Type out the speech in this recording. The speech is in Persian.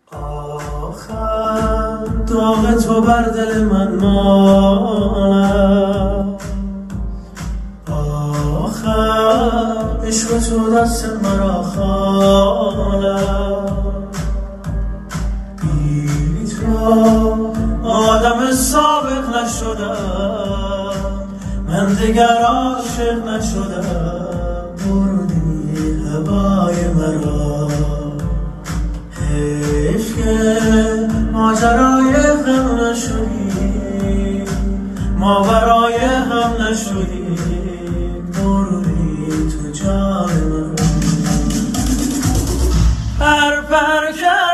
آخر داغ تو بر دل من ماند، آخر عشق تو دست مرا خواند. بی تو آدم سابق نشدم، من دگر عاشق نشدم. بردی هوای مرا، حیف که ماجرای غم نشدی، ماورای هم نشدی. بردی تو جان مرا، پر پر کرد